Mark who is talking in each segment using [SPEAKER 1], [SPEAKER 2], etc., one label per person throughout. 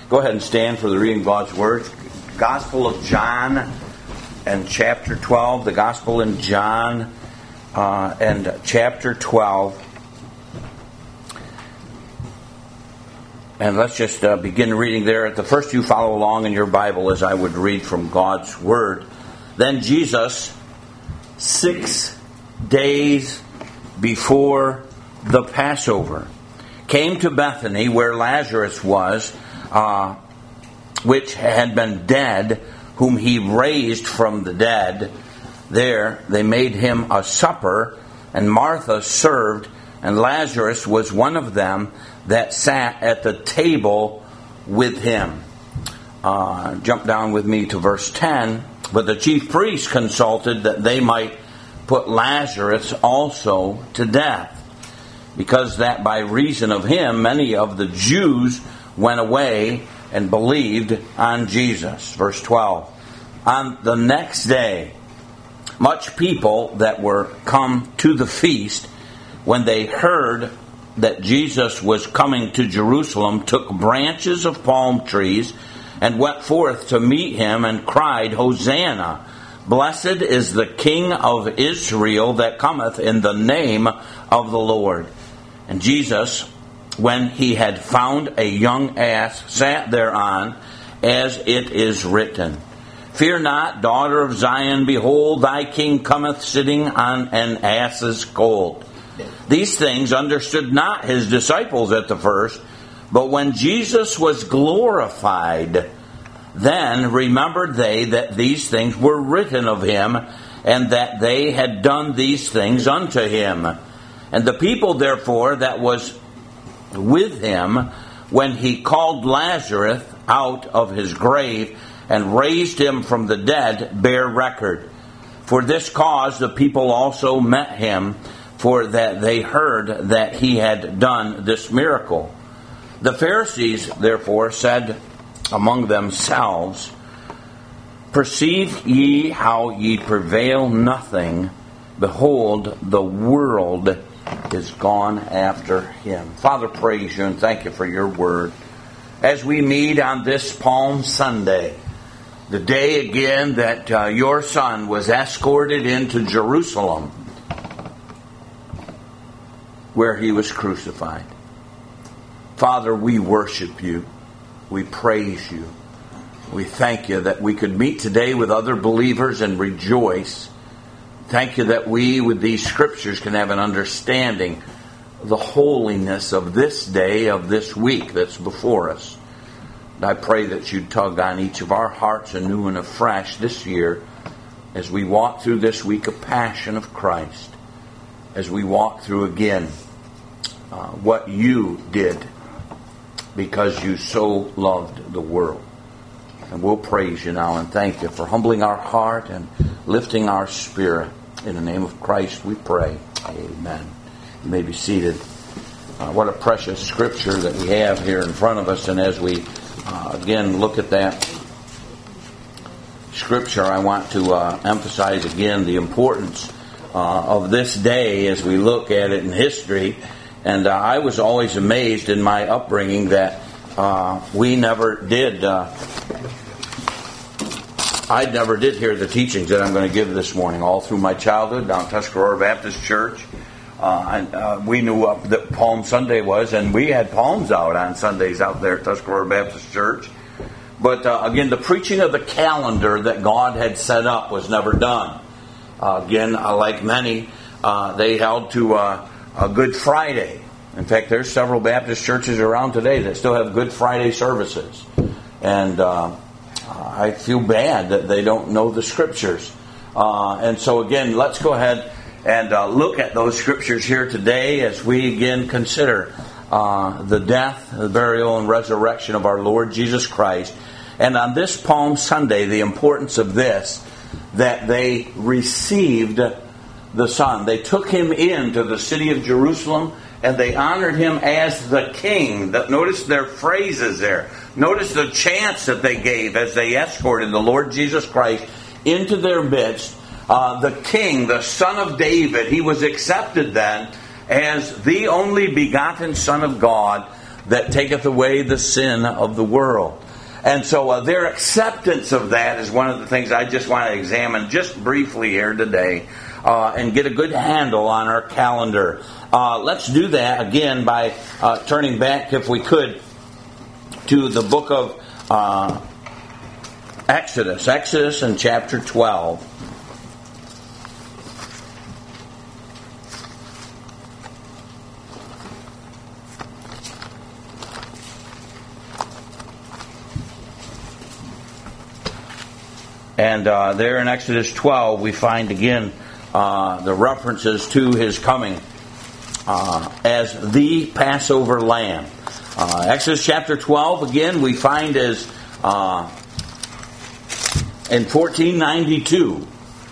[SPEAKER 1] Go ahead and stand for the reading of God's Word. Gospel of John and chapter 12. The Gospel in John and chapter 12. And let's just begin reading there. At the first, you follow along in your Bible as I would read from God's Word. Then Jesus, 6 days before the Passover, came to Bethany where Lazarus was, which had been dead, whom he raised from the dead. There they made him a supper, and Martha served, and Lazarus was one of them that sat at the table with him. Jump down with me to verse 10. But the chief priests consulted that they might put Lazarus also to death, because that by reason of him many of the Jews went away and believed on Jesus. Verse 12. On the next day, much people that were come to the feast, when they heard that Jesus was coming to Jerusalem, took branches of palm trees and went forth to meet him and cried, Hosanna! Blessed is the King of Israel that cometh in the name of the Lord. And Jesus, when he had found a young ass, sat thereon, as it is written, Fear not, daughter of Zion, behold, thy king cometh sitting on an ass's colt. These things understood not his disciples at the first, but when Jesus was glorified, then remembered they that these things were written of him, and that they had done these things unto him. And the people therefore that was with him, when he called Lazarus out of his grave, and raised him from the dead, bear record. For this cause the people also met him, for that they heard that he had done this miracle. The Pharisees therefore said among themselves, Perceive ye how ye prevail nothing? Behold, the world is gone after him. Father, praise you and thank you for your word. As we meet on this Palm Sunday, the day again that your Son was escorted into Jerusalem, where he was crucified. Father, we worship you. We praise you. We thank you that we could meet today with other believers and rejoice. Thank you that we, with these scriptures, can have an understanding of the holiness of this day, of this week that's before us. And I pray that you'd tug on each of our hearts anew and afresh this year as we walk through this week of Passion of Christ, as we walk through again what you did because you so loved the world. And we'll praise you now and thank you for humbling our heart and lifting our spirit. In the name of Christ we pray. Amen. You may be seated. What a precious scripture that we have here in front of us. And as we again look at that scripture, I want to emphasize again the importance of this day as we look at it in history. And I was always amazed in my upbringing that we never did... I never did hear the teachings that I'm going to give this morning. All through my childhood down Tuscarora Baptist Church, we knew what that Palm Sunday was, and we had palms out on Sundays out there at Tuscarora Baptist Church. But again, the preaching of the calendar that God had set up was never done. Again, like many, they held to a Good Friday. In fact, there's several Baptist churches around today that still have Good Friday services. And I feel bad that they don't know the scriptures. And so again, let's go ahead and look at those scriptures here today as we again consider the death, the burial, and resurrection of our Lord Jesus Christ. And on this Palm Sunday, the importance of this, that they received the Son. They took him into the city of Jerusalem and they honored him as the King. Notice their phrases there. Notice the chants that they gave as they escorted the Lord Jesus Christ into their midst. The King, the Son of David, he was accepted then as the only begotten Son of God, that taketh away the sin of the world. And so their acceptance of that is one of the things I just want to examine just briefly here today and get a good handle on our calendar. Let's do that again by turning back, if we could, to the book of Exodus. Exodus in chapter 12. And there in Exodus 12 we find again the references to his coming as the Passover lamb. Exodus chapter 12 again we find as in 1492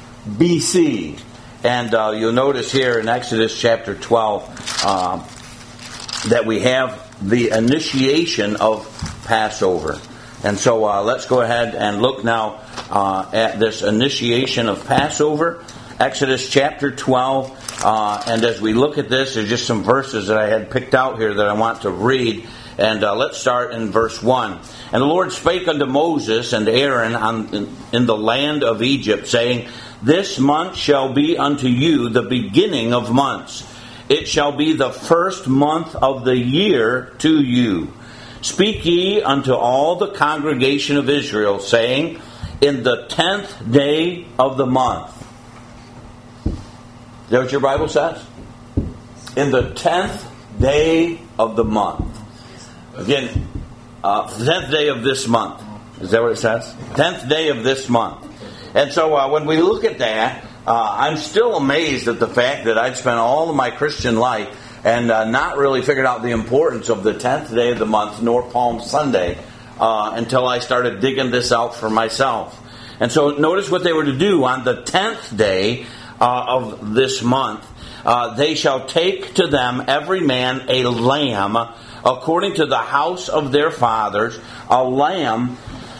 [SPEAKER 1] BC. And you'll notice here in Exodus chapter 12 that we have the initiation of Passover. And so let's go ahead and look now at this initiation of Passover, Exodus chapter 12. And as we look at this, there's just some verses that I had picked out here that I want to read. And let's start in verse 1. And the Lord spake unto Moses and Aaron in the land of Egypt, saying, This month shall be unto you the beginning of months. It shall be the first month of the year to you. Speak ye unto all the congregation of Israel, saying, In the 10th day of the month. Is that what your Bible says? In the 10th day of the month. Again, 10th day of this month. Is that what it says? 10th day of this month. And so when we look at that, I'm still amazed at the fact that I'd spent all of my Christian life and not really figured out the importance of the 10th day of the month, nor Palm Sunday, until I started digging this out for myself. And so notice what they were to do on the 10th day of this month. They shall take to them every man a lamb, according to the house of their fathers, a lamb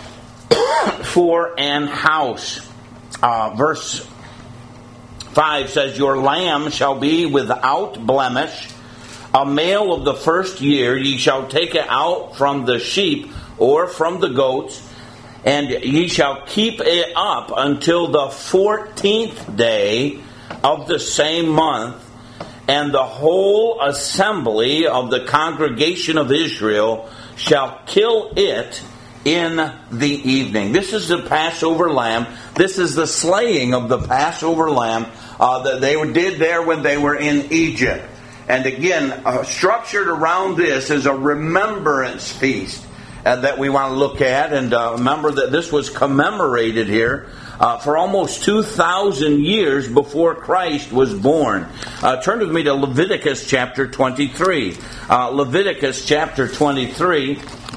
[SPEAKER 1] for an house. Verse 5 says, Your lamb shall be without blemish, a male of the first year. Ye shall take it out from the sheep or from the goats, and ye shall keep it up until the 14th day of the same month, and the whole assembly of the congregation of Israel shall kill it in the evening. This is the Passover lamb. This is the slaying of the Passover lamb that they did there when they were in Egypt. And again, structured around this is a remembrance feast that we want to look at. And remember that this was commemorated here for almost 2,000 years before Christ was born. Turn with me to Leviticus chapter 23. Leviticus chapter 23.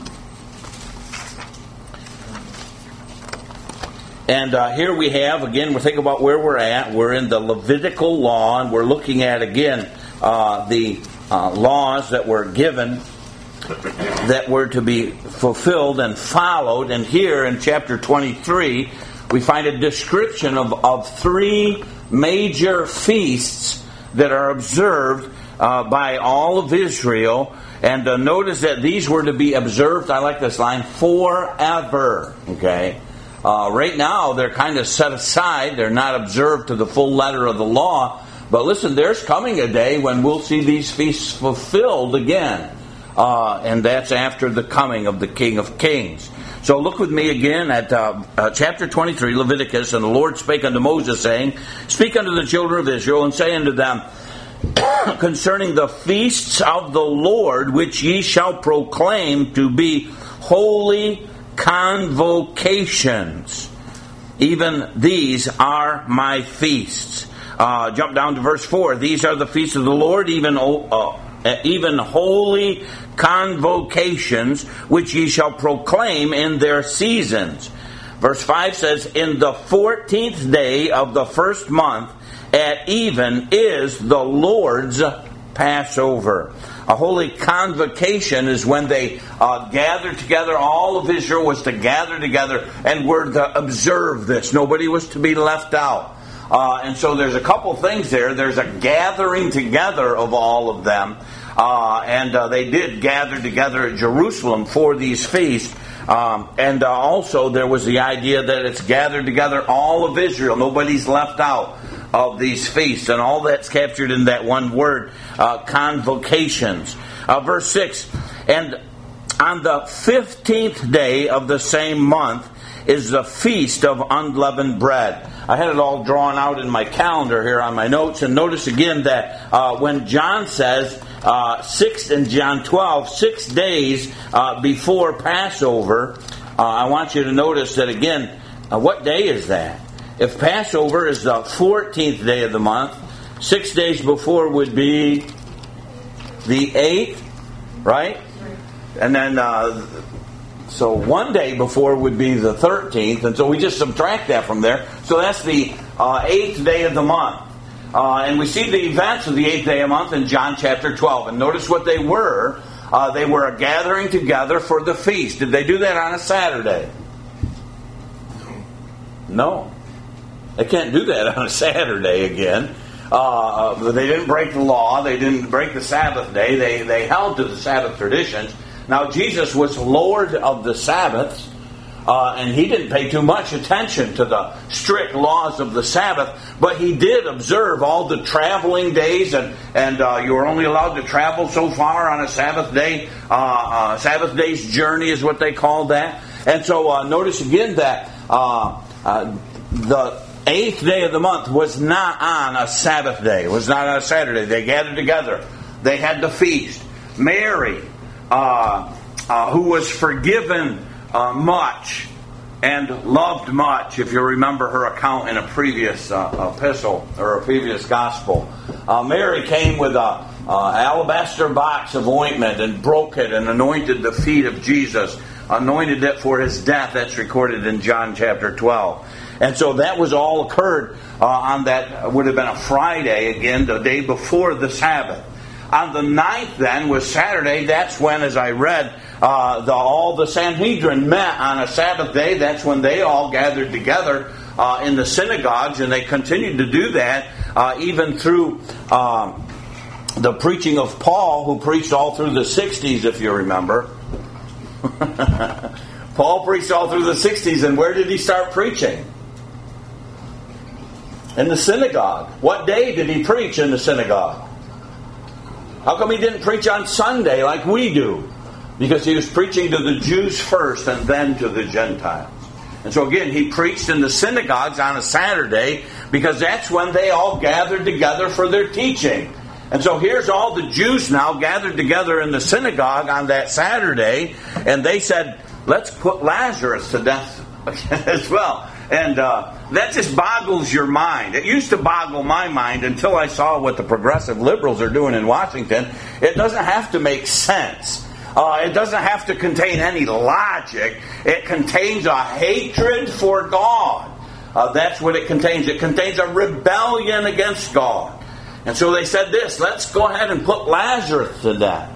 [SPEAKER 1] And here we have, again, we're thinking about where we're at. We're in the Levitical law, and we're looking at, again, the laws that were given that were to be fulfilled and followed. And here in chapter 23, we find a description of three major feasts that are observed by all of Israel. And notice that these were to be observed, I like this line, forever. Okay? Right now, they're kind of set aside. They're not observed to the full letter of the law. But listen, there's coming a day when we'll see these feasts fulfilled again. And that's after the coming of the King of Kings. So look with me again at chapter 23, Leviticus. And the Lord spake unto Moses, saying, Speak unto the children of Israel, and say unto them, concerning the feasts of the Lord, which ye shall proclaim to be holy convocations. Even these are my feasts. Jump down to verse 4. These are the feasts of the Lord, even holy convocations, which ye shall proclaim in their seasons. Verse 5 says, In the 14th day of the first month at even is the Lord's Passover. A holy convocation is when they gathered together. All of Israel was to gather together and were to observe this. Nobody was to be left out. And so there's a couple things there. There's a gathering together of all of them. And they did gather together at Jerusalem for these feasts. And also there was the idea that it's gathered together all of Israel. Nobody's left out of these feasts. And all that's captured in that one word, convocations. Verse 6, and on the 15th day of the same month is the feast of unleavened bread. I had it all drawn out in my calendar here on my notes. And notice again that when John says, in John 12, 6 days before Passover, I want you to notice that again, what day is that? If Passover is the 14th day of the month, 6 days before would be the 8th, right? And then, so 1 day before would be the 13th, and so we just subtract that from there. So that's the 8th day of the month. And we see the events of the 8th day of the month in John chapter 12. And notice what they were. They were a gathering together for the feast. Did they do that on a Saturday? No. They can't do that on a Saturday again. They didn't break the law. They didn't break the Sabbath day. They held to the Sabbath traditions. Now, Jesus was Lord of the Sabbaths, and he didn't pay too much attention to the strict laws of the Sabbath, but he did observe all the traveling days, and you were only allowed to travel so far on a Sabbath day. Sabbath day's journey is what they called that. And so notice again that the 8th day of the month was not on a Sabbath day. It was not on a Saturday. They gathered together. They had the feast. Mary, who was forgiven much and loved much, if you remember her account in a previous epistle or a previous gospel. Mary came with an alabaster box of ointment and broke it and anointed the feet of Jesus, anointed it for his death. That's recorded in John chapter 12. And so that was all occurred on that, would have been a Friday, again, the day before the Sabbath. On the 9th then was Saturday. That's when, as I read, all the Sanhedrin met on a Sabbath day. That's when they all gathered together in the synagogues, and they continued to do that even through the preaching of Paul, who preached all through the 60s, if you remember. Paul preached all through the 60s, and where did he start preaching? In the synagogue. What day did he preach in the synagogue? How come he didn't preach on Sunday like we do? Because he was preaching to the Jews first and then to the Gentiles. And so again, he preached in the synagogues on a Saturday because that's when they all gathered together for their teaching. And so here's all the Jews now gathered together in the synagogue on that Saturday, and they said, let's put Lazarus to death as well. And that just boggles your mind. It used to boggle my mind until I saw what the progressive liberals are doing in Washington. It doesn't have to make sense. It doesn't have to contain any logic. It contains a hatred for God. That's what it contains. It contains a rebellion against God. And so they said this, let's go ahead and put Lazarus to death.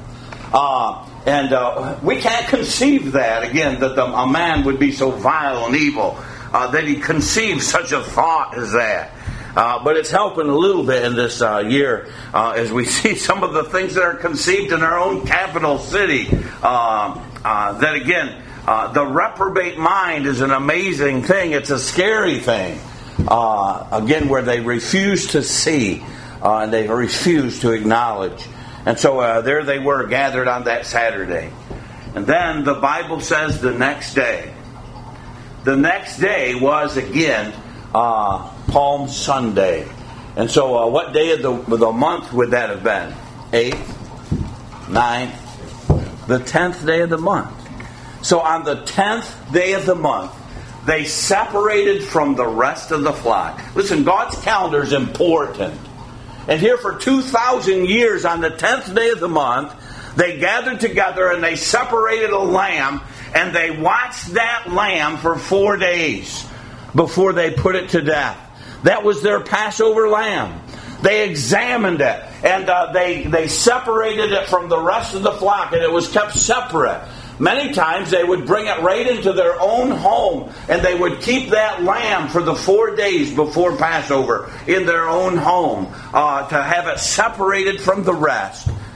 [SPEAKER 1] And we can't conceive that, again, that a man would be so vile and evil. That he conceived such a thought as that. But it's helping a little bit in this year as we see some of the things that are conceived in our own capital city. That again, the reprobate mind is an amazing thing. It's a scary thing. Again, where they refuse to see and they refuse to acknowledge. And so there they were gathered on that Saturday. And then the Bible says the next day. The next day was, again, Palm Sunday. And so what day of the month would that have been? 8th, 9th, the 10th day of the month. So on the 10th day of the month, they separated from the rest of the flock. Listen, God's calendar is important. And here for 2,000 years, on the 10th day of the month, they gathered together and they separated a lamb, and they watched that lamb for 4 days before they put it to death. That was their Passover lamb. They examined it, and they separated it from the rest of the flock, and it was kept separate. Many times they would bring it right into their own home, and they would keep that lamb for the 4 days before Passover in their own home to have it separated from the rest.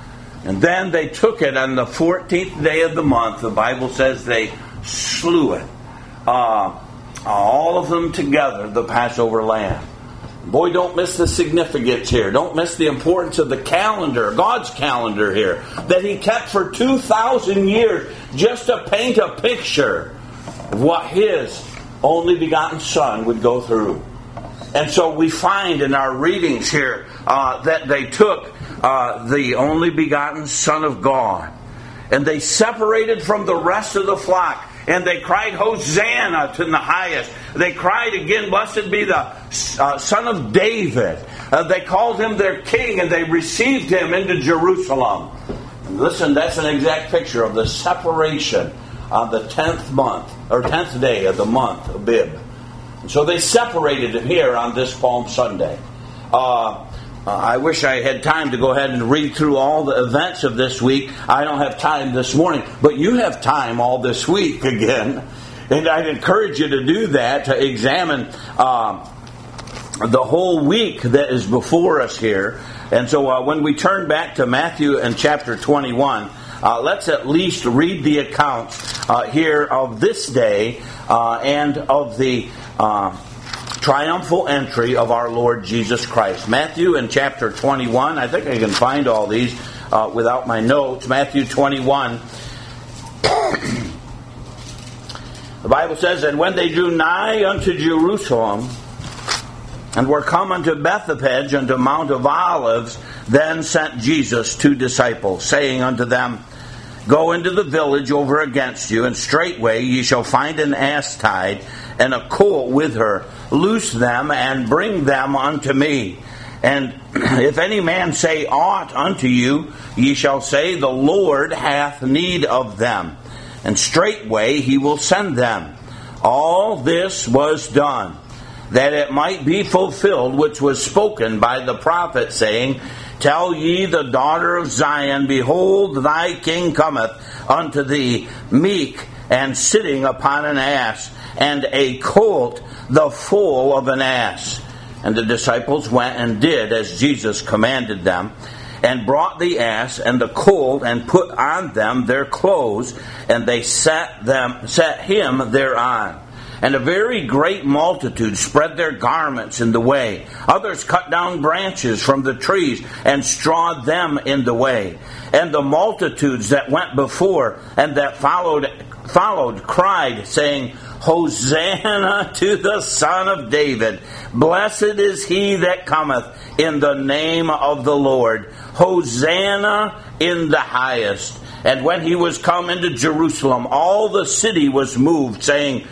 [SPEAKER 1] And then they took it on the 14th day of the month. The Bible says they slew it. All of them together, the Passover lamb. Boy, don't miss the significance here. Don't miss the importance of the calendar, God's calendar here, that He kept for 2,000 years just to paint a picture of what His only begotten Son would go through. And so we find in our readings here that they took the only begotten Son of God, and they separated from the rest of the flock. And they cried, Hosanna to the highest. They cried again, blessed be the Son of David. They called Him their king, and they received Him into Jerusalem. And listen, that's an exact picture of the separation on the 10th month, or 10th day of the month of Abib. And so they separated Him here on this Palm Sunday. I wish I had time to go ahead and read through all the events of this week. I don't have time this morning, but you have time all this week again. And I'd encourage you to do that, to examine the whole week that is before us here. And so when we turn back to Matthew and chapter 21, let's at least read the accounts here of this day and of the triumphal entry of our Lord Jesus Christ. Matthew in chapter 21. I think I can find all these without my notes. Matthew 21. The Bible says, and when they drew nigh unto Jerusalem, and were come unto Bethphage, unto Mount of Olives, then sent Jesus 2 disciples, saying unto them, go into the village over against you, and straightway ye shall find an ass tied, and a colt with her. Loose them, and bring them unto me. And if any man say aught unto you, ye shall say, the Lord hath need of them. And straightway He will send them. All this was done, that it might be fulfilled, which was spoken by the prophet, saying, tell ye the daughter of Zion, behold, thy king cometh unto thee, meek, and sitting upon an ass, and a colt, the foal of an ass. And the disciples went and did as Jesus commanded them, and brought the ass and the colt, and put on them their clothes, and they set him thereon. And a very great multitude spread their garments in the way. Others cut down branches from the trees, and strawed them in the way. And the multitudes that went before and that followed cried, saying, Hosanna to the Son of David. Blessed is He that cometh in the name of the Lord. Hosanna in the highest. And when He was come into Jerusalem, all the city was moved, saying,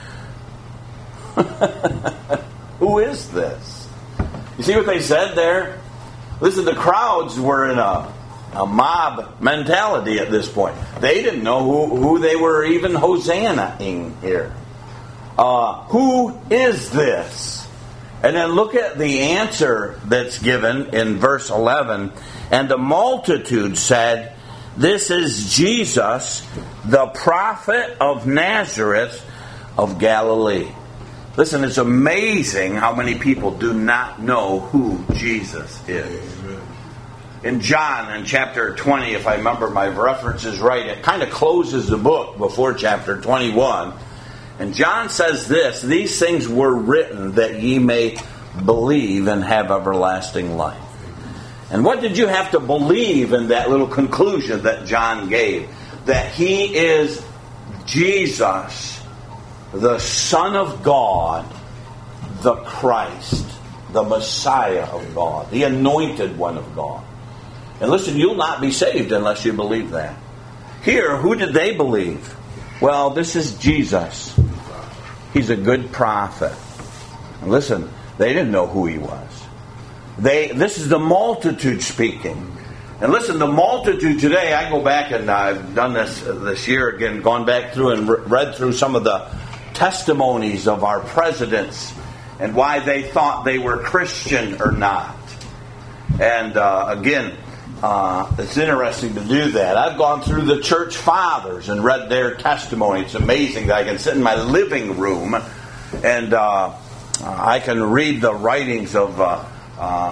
[SPEAKER 1] who is this? You see what they said there? Listen, the crowds were in a mob mentality at this point. They didn't know who they were even hosanna-ing here. Who is this? And then look at the answer that's given in verse 11. And the multitude said, this is Jesus, the prophet of Nazareth of Galilee. Listen, it's amazing how many people do not know who Jesus is. In John, in chapter 20, if I remember my references right, it kind of closes the book before chapter 21. And John says this, these things were written that ye may believe and have everlasting life. And what did you have to believe in that little conclusion that John gave? That He is Jesus, the Son of God, the Christ, the Messiah of God, the Anointed One of God. And listen, you'll not be saved unless you believe that. Here, who did they believe? Well, this is Jesus. He's a good prophet. And listen, they didn't know who He was. This is the multitude speaking. And listen, the multitude today, I go back and I've done this year again, gone back through and read through some of the testimonies of our presidents and why they thought they were Christian or not. And again, it's interesting to do that. I've gone through the church fathers and read their testimony. It's amazing that I can sit in my living room and I can read the writings of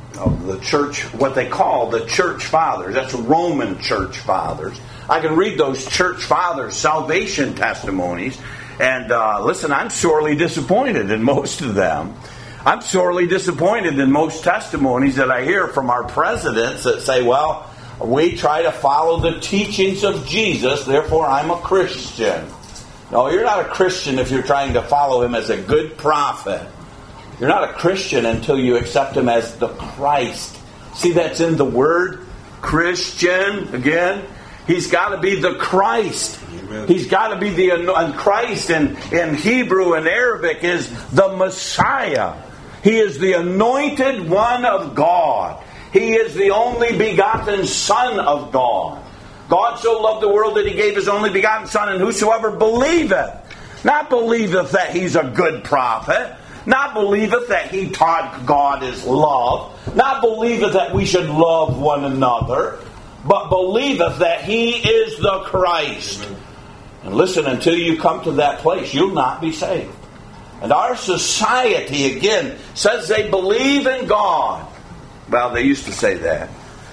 [SPEAKER 1] the church, what they call the church fathers. That's Roman church fathers. I can read those church fathers' salvation testimonies, and listen, I'm sorely disappointed in most of them. I'm sorely disappointed in most testimonies that I hear from our presidents that say, well, we try to follow the teachings of Jesus, therefore I'm a Christian. No, you're not a Christian if you're trying to follow him as a good prophet. You're not a Christian until you accept him as the Christ. See, that's in the word Christian again. He's got to be the Christ. Amen. He's got to be the Christ in Hebrew and Arabic is the Messiah. He is the anointed one of God. He is the only begotten Son of God. God so loved the world that he gave his only begotten Son, and whosoever believeth, not believeth that he's a good prophet, not believeth that he taught God is love, not believeth that we should love one another, but believeth that he is the Christ. Amen. And listen, until you come to that place, you'll not be saved. And our society, again, says they believe in God. Well, they used to say that.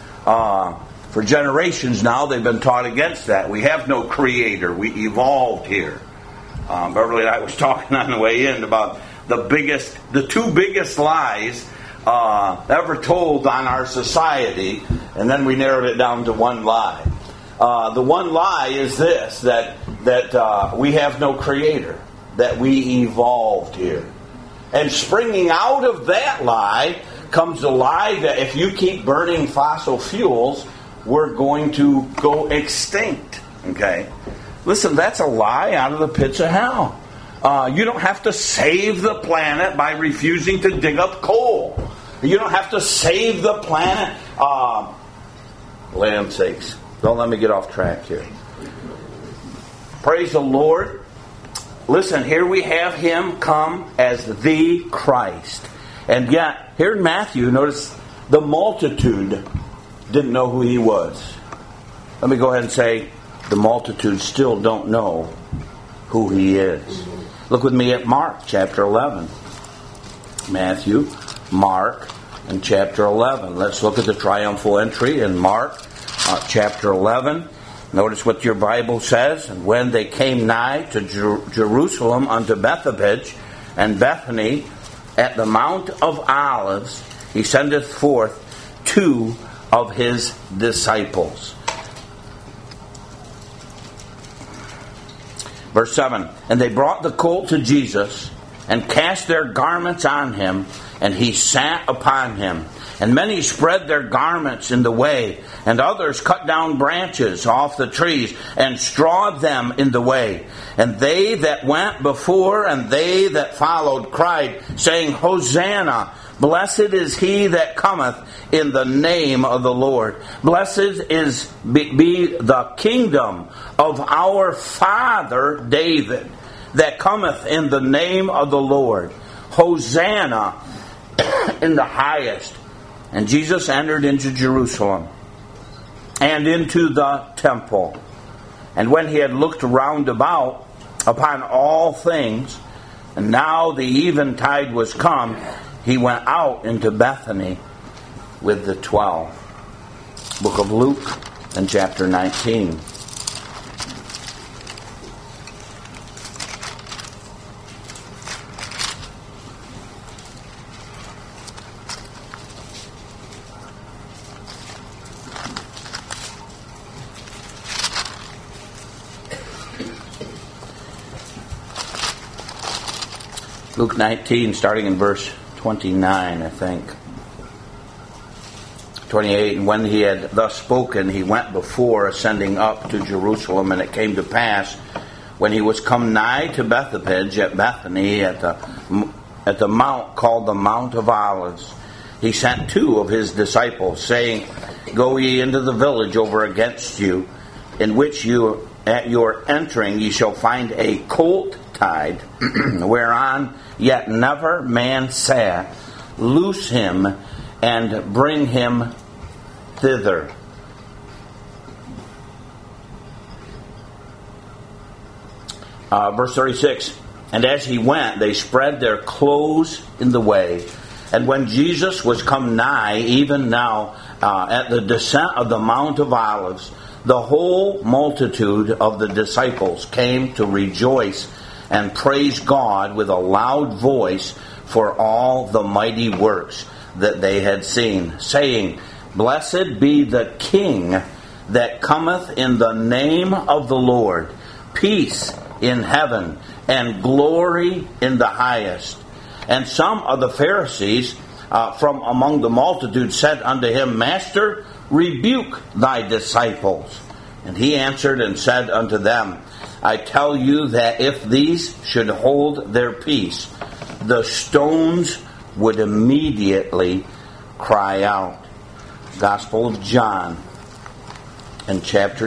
[SPEAKER 1] For generations now, they've been taught against that. We have no creator. We evolved here. Beverly and I was talking on the way in about the two biggest lies ever told on our society, and then we narrowed it down to one lie. The one lie is this, that we have no creator, that we evolved here. And springing out of that lie comes the lie that if you keep burning fossil fuels, we're going to go extinct. Okay? Listen, that's a lie out of the pits of hell. You don't have to save the planet by refusing to dig up coal. You don't have to save the planet. Land sakes. Don't let me get off track here. Praise the Lord. Listen, here we have him come as the Christ. And yet, here in Matthew, notice the multitude didn't know who he was. Let me go ahead and say, the multitude still don't know who he is. Look with me at Mark chapter 11. Matthew, Mark, and chapter 11. Let's look at the triumphal entry in Mark chapter 11. Notice what your Bible says. And when they came nigh to Jerusalem unto Bethphage and Bethany at the Mount of Olives, he sendeth forth two of his disciples. Verse 7, and they brought the colt to Jesus, and cast their garments on him, and he sat upon him. And many spread their garments in the way, and others cut down branches off the trees, and strawed them in the way. And they that went before, and they that followed, cried, saying, Hosanna! Blessed is he that cometh in the name of the Lord. Blessed is be the kingdom of our father David, that cometh in the name of the Lord. Hosanna in the highest. And Jesus entered into Jerusalem and into the temple. And when he had looked round about upon all things, and now the eventide was come, he went out into Bethany with the 12. Book of Luke and chapter 19. Luke 19, starting in verse 29, I think. 28, and when he had thus spoken, he went before, ascending up to Jerusalem, and it came to pass, when he was come nigh to Bethphage at Bethany, at the mount called the Mount of Olives, he sent two of his disciples, saying, Go ye into the village over against you, in which you at your entering ye shall find a colt tied, whereon yet never man sat. Loose him and bring him thither. Verse 36, and as he went, they spread their clothes in the way, And when Jesus was come nigh, even now at the descent of the Mount of Olives, the whole multitude of the disciples came to rejoice and praise God with a loud voice for all the mighty works that they had seen, saying, Blessed be the King that cometh in the name of the Lord, peace in heaven, and glory in the highest. And some of the Pharisees from among the multitude said unto him, Master, rebuke thy disciples. And he answered and said unto them, I tell you that if these should hold their peace, the stones would immediately cry out. Gospel of John in chapter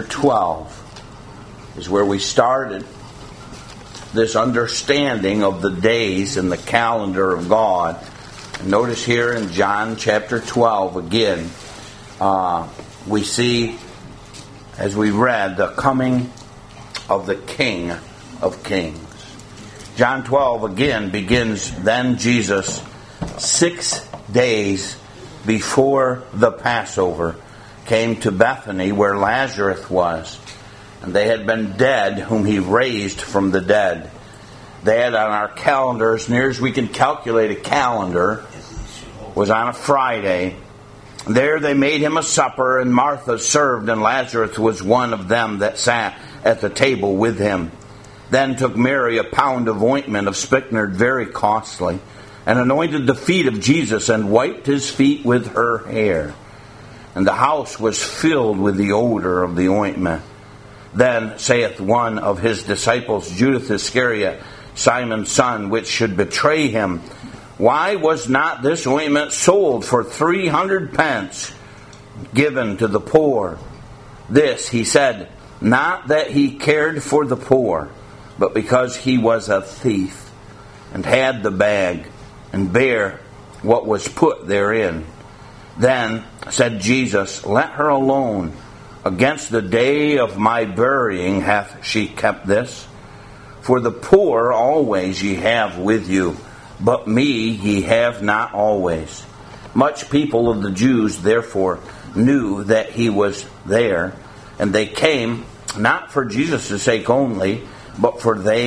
[SPEAKER 1] 12 is where we started this understanding of the days and the calendar of God. And notice here in John chapter 12 again, we see, as we read, the coming of the King of Kings. John 12 again begins, Then Jesus, 6 days before the Passover, came to Bethany where Lazarus was. And they had been dead, whom he raised from the dead. They had on our calendars, near as we can calculate a calendar, was on a Friday. There they made him a supper, and Martha served, and Lazarus was one of them that sat at the table with him. Then took Mary a pound of ointment of spikenard, very costly, and anointed the feet of Jesus, and wiped his feet with her hair. And the house was filled with the odor of the ointment. Then saith one of his disciples, Judas Iscariot, Simon's son, which should betray him, Why was not this ointment sold for 300 pence, given to the poor? This he said, not that he cared for the poor, but because he was a thief, and had the bag, and bare what was put therein. Then said Jesus, Let her alone. Against the day of my burying hath she kept this. For the poor always ye have with you, but me ye have not always. Much people of the Jews therefore knew that he was there, and they came not for Jesus' sake only, but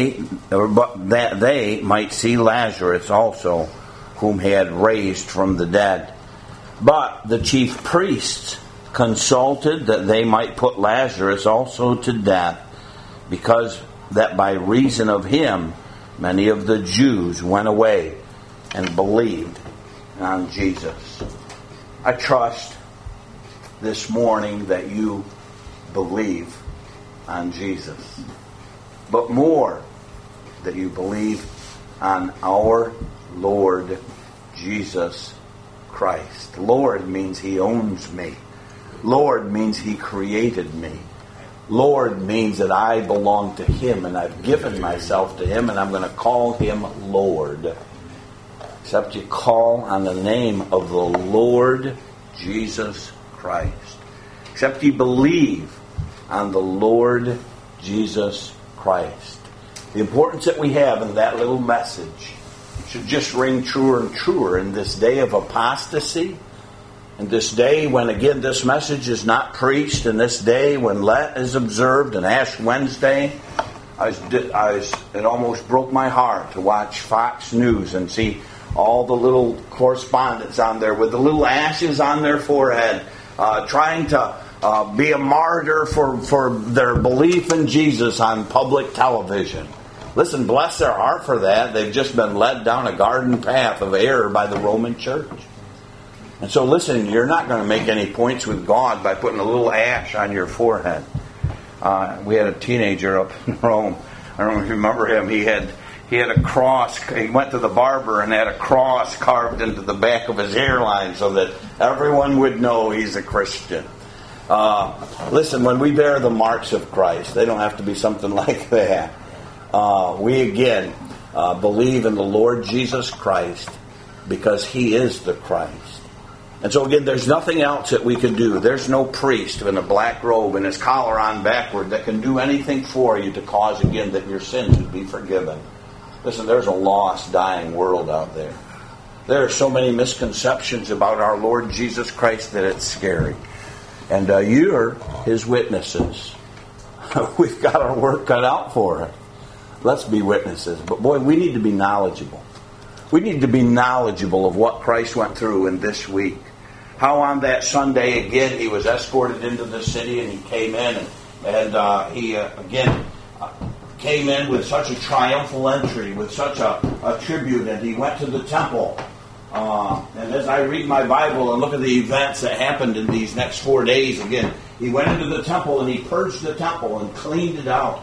[SPEAKER 1] that they might see Lazarus also, whom he had raised from the dead. But the chief priests consulted that they might put Lazarus also to death, because that by reason of him many of the Jews went away and believed on Jesus. I trust this morning that you believe on Jesus, but more that you believe on our Lord Jesus Christ. Lord means he owns me. Lord means he created me. Lord means that I belong to him, and I've given myself to him, and I'm going to call him Lord. Except you call on the name of the Lord Jesus Christ. Except you believe on the Lord Jesus Christ. The importance that we have in that little message should just ring truer and truer in this day of apostasy. And this day when, again, this message is not preached, and this day when Lent is observed and Ash Wednesday, it almost broke my heart to watch Fox News and see all the little correspondents on there with the little ashes on their forehead, trying to be a martyr for their belief in Jesus on public television. Listen, bless their heart for that. They've just been led down a garden path of error by the Roman Church. And so listen, you're not going to make any points with God by putting a little ash on your forehead. We had a teenager up in Rome. I don't remember him. He had a cross. He went to the barber and had a cross carved into the back of his hairline so that everyone would know he's a Christian. Listen, when we bear the marks of Christ, they don't have to be something like that. We again believe in the Lord Jesus Christ because he is the Christ. And so again, there's nothing else that we can do. There's no priest in a black robe and his collar on backward that can do anything for you to cause, again, that your sins would be forgiven. Listen, there's a lost, dying world out there. There are so many misconceptions about our Lord Jesus Christ that it's scary. And you're His witnesses. We've got our work cut out for it. Let's be witnesses. But boy, we need to be knowledgeable. We need to be knowledgeable of what Christ went through in this week. How on that Sunday, again, He was escorted into the city and He came in and He again came in with such a triumphal entry, with such a tribute, and He went to the temple. And as I read my Bible and look at the events that happened in these next 4 days, again, He went into the temple and He purged the temple and cleaned it out.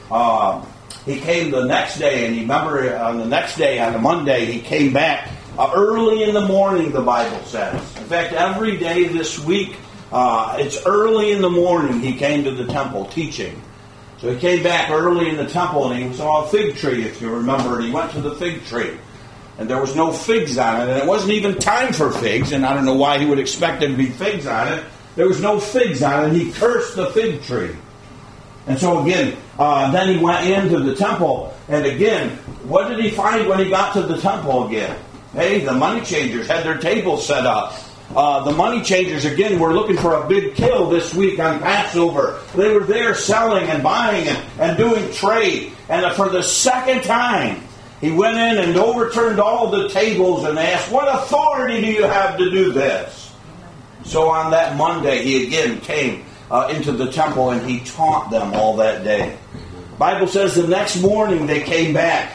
[SPEAKER 1] He came the next day, and you remember on the next day, on the Monday, He came back early in the morning, the Bible says. In fact, every day this week, it's early in the morning He came to the temple teaching. So He came back early in the temple, and He saw a fig tree, if you remember, and He went to the fig tree. And there was no figs on it, and it wasn't even time for figs, and I don't know why He would expect there to be figs on it. There was no figs on it, and He cursed the fig tree. And so again, then He went into the temple, and again, what did He find when He got to the temple again? Hey, the money changers had their tables set up. The money changers, again, were looking for a big kill this week on Passover. They were there selling and buying and doing trade. And for the second time, He went in and overturned all the tables and asked, "What authority do you have to do this?" So on that Monday, He again came into the temple and He taught them all that day. The Bible says the next morning they came back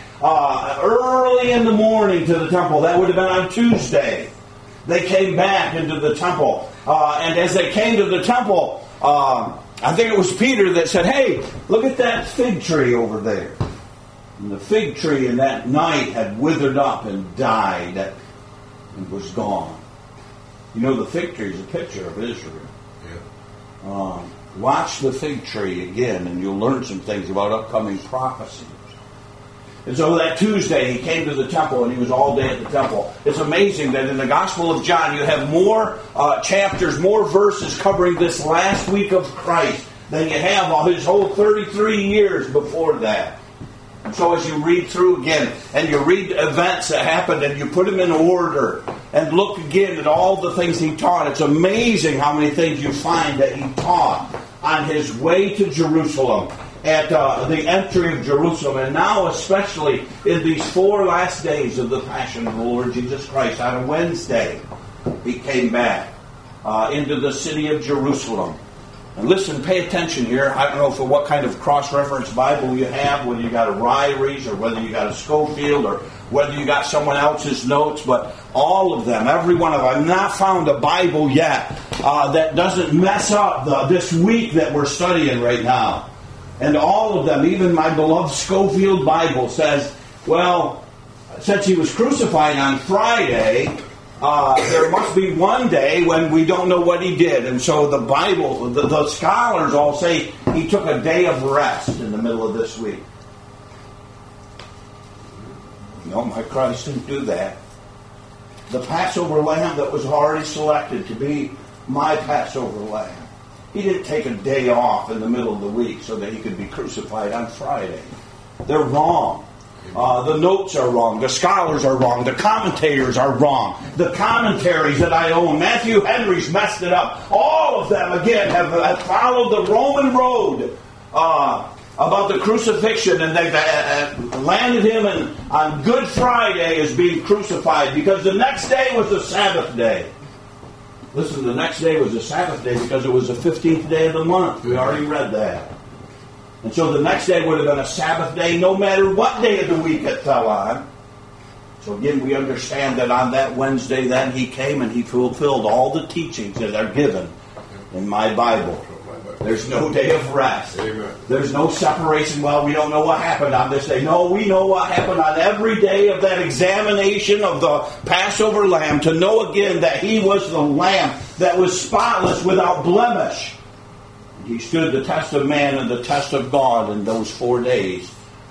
[SPEAKER 1] early in the morning to the temple. That would have been on Tuesday. They came back into the temple. And as they came to the temple, I think it was Peter that said, "Hey, look at that fig tree over there." And the fig tree in that night had withered up and died and was gone. You know, the fig tree is a picture of Israel. Yeah. Watch the fig tree again, and you'll learn some things about upcoming prophecy. And so that Tuesday, He came to the temple, and He was all day at the temple. It's amazing that in the Gospel of John, you have more chapters, more verses covering this last week of Christ than you have all His whole 33 years before that. And so as you read through again, and you read events that happened, and you put them in order, and look again at all the things He taught, it's amazing how many things you find that He taught on His way to Jerusalem, at the entry of Jerusalem, and now especially in these 4 last days of the Passion of the Lord Jesus Christ. On a Wednesday, He came back into the city of Jerusalem. And listen, pay attention here. I don't know for what kind of cross-reference Bible you have, whether you got a Ryries or whether you got a Schofield or whether you got someone else's notes, but all of them, every one of them. I've not found a Bible yet that doesn't mess up this week that we're studying right now. And all of them, even my beloved Schofield Bible says, well, since He was crucified on Friday, there must be one day when we don't know what He did. And so the Bible, the scholars all say He took a day of rest in the middle of this week. No, my Christ didn't do that. The Passover lamb that was already selected to be my Passover lamb, He didn't take a day off in the middle of the week so that He could be crucified on Friday. They're wrong. The notes are wrong. The scholars are wrong. The commentators are wrong. The commentaries that I own, Matthew Henry's messed it up. All of them, again, have followed the Roman road about the crucifixion, and they've landed Him on Good Friday as being crucified because the next day was the Sabbath day. Listen, the next day was the Sabbath day because it was the 15th day of the month. We already read that. And so the next day would have been a Sabbath day no matter what day of the week it fell on. So again, we understand that on that Wednesday then He came and He fulfilled all the teachings that are given in my Bible. There's no day of rest. Amen. There's no separation. Well, we don't know what happened on this day. No, we know what happened on every day of that examination of the Passover lamb to know again that He was the lamb that was spotless without blemish. He stood the test of man and the test of God in those 4 days.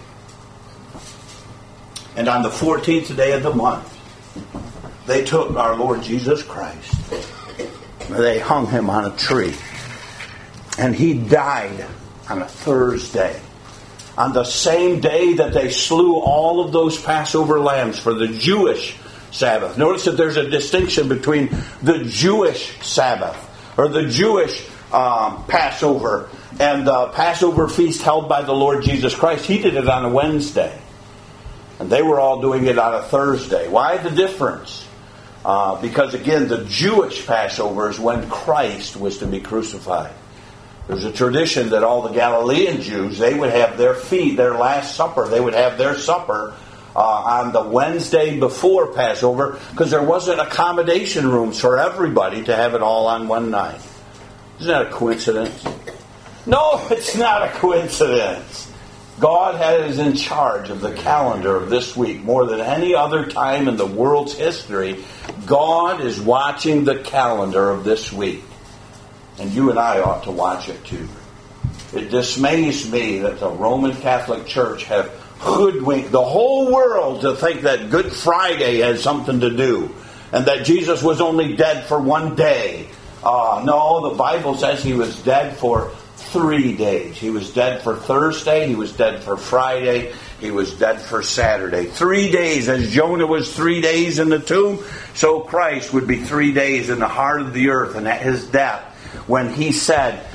[SPEAKER 1] And on the 14th day of the month, they took our Lord Jesus Christ. They hung Him on a tree. And He died on a Thursday. On the same day that they slew all of those Passover lambs for the Jewish Sabbath. Notice that there's a distinction between the Jewish Sabbath, or the Jewish Passover, and the Passover feast held by the Lord Jesus Christ. He did it on a Wednesday. And they were all doing it on a Thursday. Why the difference? Because again, the Jewish Passover is when Christ was to be crucified. There's a tradition that all the Galilean Jews, they would have their Last Supper, they would have their supper on the Wednesday before Passover, because there wasn't accommodation rooms for everybody to have it all on one night. Isn't that a coincidence? No, it's not a coincidence. God is in charge of the calendar of this week more than any other time in the world's history. God is watching the calendar of this week. And you and I ought to watch it too. It dismays me that the Roman Catholic Church have hoodwinked the whole world to think that Good Friday has something to do, and that Jesus was only dead for one day. No, the Bible says he was dead for 3 days. He was dead for Thursday, he was dead for Friday, he was dead for Saturday. 3 days. As Jonah was 3 days in the tomb, so Christ would be 3 days in the heart of the earth. And at his death, when he said,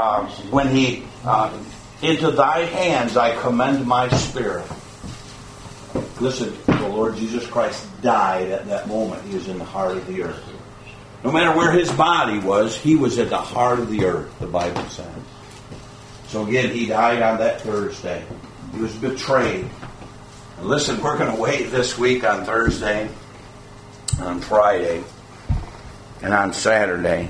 [SPEAKER 1] into thy hands I commend my spirit. Listen, the Lord Jesus Christ died at that moment. He was in the heart of the earth. No matter where his body was, he was at the heart of the earth, the Bible says. So again, he died on that Thursday. He was betrayed. And listen, we're going to wait this week on Thursday, on Friday, and on Saturday.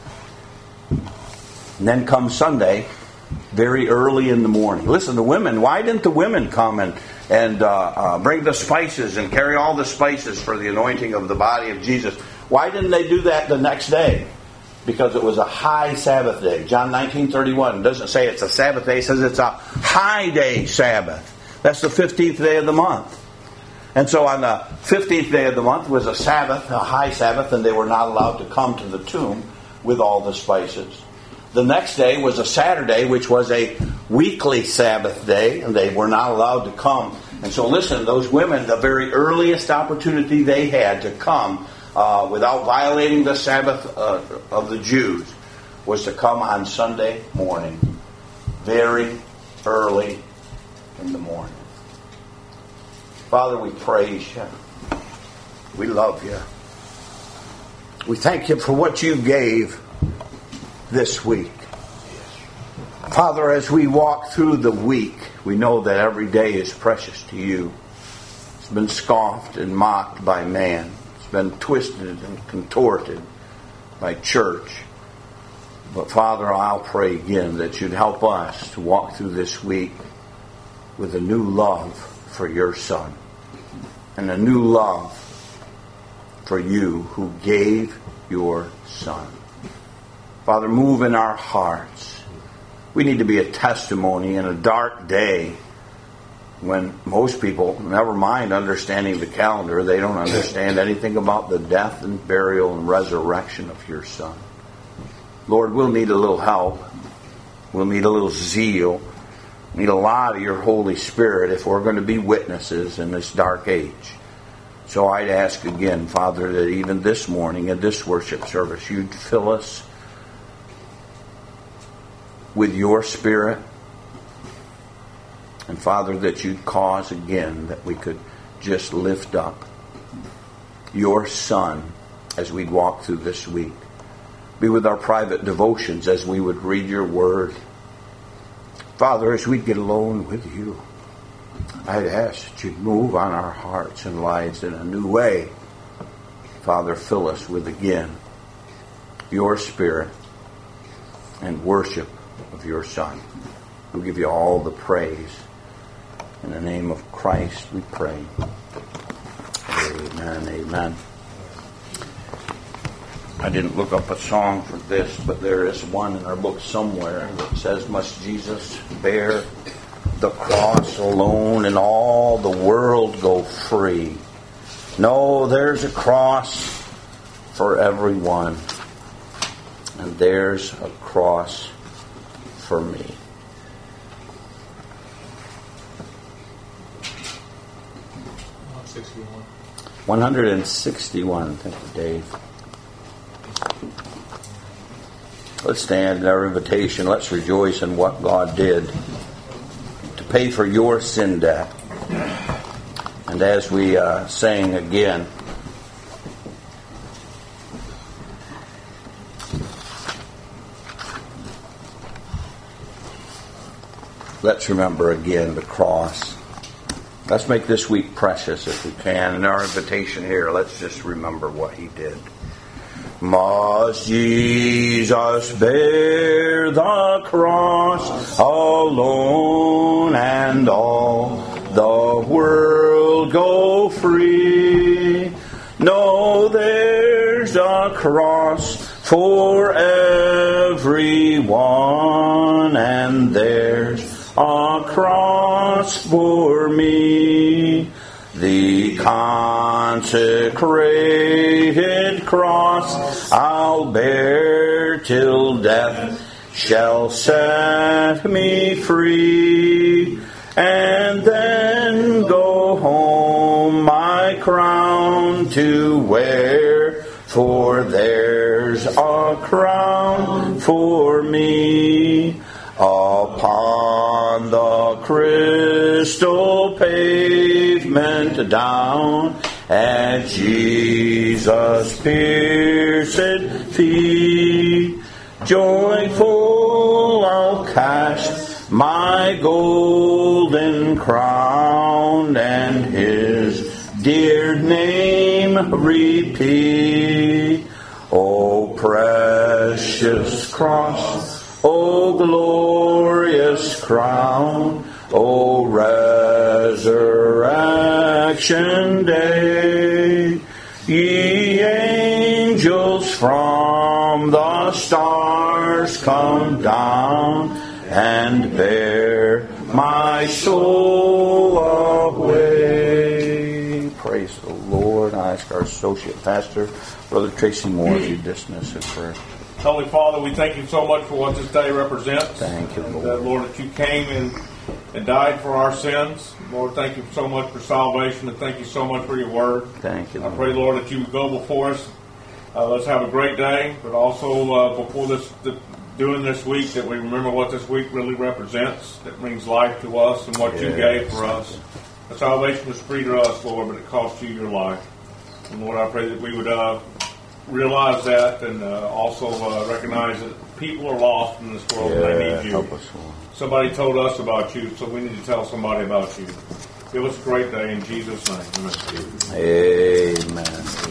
[SPEAKER 1] And then comes Sunday, very early in the morning. Listen, the women, why didn't the women come and bring the spices and carry all the spices for the anointing of the body of Jesus? Why didn't they do that the next day? Because it was a high Sabbath day. John 19:31 doesn't say it's a Sabbath day. It says it's a high day Sabbath. That's the 15th day of the month. And so on the 15th day of the month was a Sabbath, a high Sabbath, and they were not allowed to come to the tomb with all the spices. The next day was a Saturday, which was a weekly Sabbath day, and they were not allowed to come. And so listen, those women, the very earliest opportunity they had to come without violating the Sabbath of the Jews was to come on Sunday morning, very early in the morning. Father, we praise you. We love you. We thank you for what you gave this week. Father, as we walk through the week, we know that every day is precious to you. It's been scoffed and mocked by man. It's been twisted and contorted by church. But Father, I'll pray again that you'd help us to walk through this week with a new love for your Son and a new love for you who gave your Son. Father, move in our hearts. We need to be a testimony in a dark day when most people, never mind understanding the calendar, they don't understand anything about the death and burial and resurrection of your Son. Lord, we'll need a little help. We'll need a little zeal. We need a lot of your Holy Spirit if we're going to be witnesses in this dark age. So I'd ask again, Father, that even this morning in this worship service, you'd fill us with your Spirit. And Father, that you'd cause again that we could just lift up your Son as we'd walk through this week. Be with our private devotions as we would read your word. Father, as we get alone with you, I'd ask that you'd move on our hearts and lives in a new way. Father, fill us with again your Spirit and worship of your Son. We'll give you all the praise. In the name of Christ we pray. Amen, amen. I didn't look up a song for this, but there is one in our book somewhere that says, must Jesus bear the cross alone and all the world go free? No, there's a cross for everyone. And there's a cross for me. 161. Thank you, Dave. Let's stand in our invitation. Let's rejoice in what God did to pay for your sin debt. And as we sang again, let's remember again the cross. Let's make this week precious if we can. In our invitation here, let's just remember what He did. Must Jesus bear the cross alone, and all the world go free? No, there's a cross for everyone, and there's a cross for me. The consecrated cross I'll bear till death shall set me free, and then go home my crown to wear, for there's a crown for me. Upon the crystal pavement down at Jesus' pierced feet, joyful I'll cast my golden crown, and His dear name repeat. O precious cross, O glorious crown, O resurrection day, ye angels from the stars come down and bear my soul away. Praise the Lord. I ask our associate pastor, Brother Tracy Moore, to dismiss in prayer.
[SPEAKER 2] Holy Father, we thank You so much for what this day represents.
[SPEAKER 1] Thank You, Lord.
[SPEAKER 2] Lord, that You came and died for our sins. Lord, thank You so much for salvation, and thank You so much for Your word.
[SPEAKER 1] Thank You, Lord.
[SPEAKER 2] I pray, Lord, that You would go before us. Let's have a great day, but also before doing this week, that we remember what this week really represents. That means life to us and what You gave for us. The salvation was free to us, Lord, but it cost You Your life. And Lord, I pray that we would realize that, and also recognize that people are lost in this world and they need You.
[SPEAKER 1] Help us, Lord.
[SPEAKER 2] Somebody told us about You, so we need to tell somebody about You. Give us a great day in Jesus' name. Amen.
[SPEAKER 1] Amen.